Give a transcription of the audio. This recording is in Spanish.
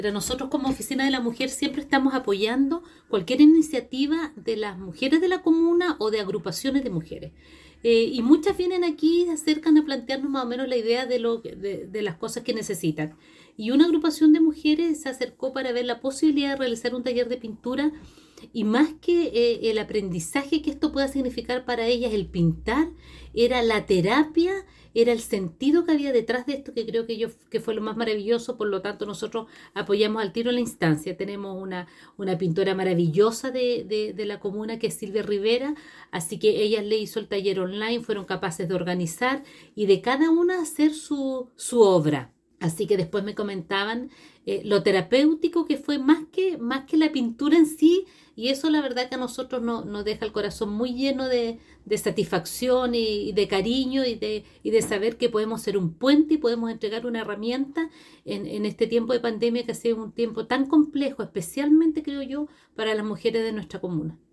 Pero nosotros como Oficina de la Mujer siempre estamos apoyando cualquier iniciativa de las mujeres de la comuna o de agrupaciones de mujeres. Y muchas vienen aquí y se acercan a plantearnos más o menos la idea de las cosas que necesitan. Y una agrupación de mujeres se acercó para ver la posibilidad de realizar un taller de pintura y más que el aprendizaje que esto pueda significar para ellas, el pintar, era la terapia, era el sentido que había detrás de esto, que creo que fue lo más maravilloso. Por lo tanto, nosotros apoyamos al tiro la instancia. Tenemos una pintora maravillosa de la comuna, que es Silvia Rivera, así que ella le hizo el taller online, fueron capaces de organizar y de cada una hacer su obra. Así que después me comentaban lo terapéutico que fue más que la pintura en sí, y eso la verdad que a nosotros nos deja el corazón muy lleno de satisfacción y de cariño y de saber que podemos ser un puente y podemos entregar una herramienta en este tiempo de pandemia que ha sido un tiempo tan complejo, especialmente creo yo, para las mujeres de nuestra comuna.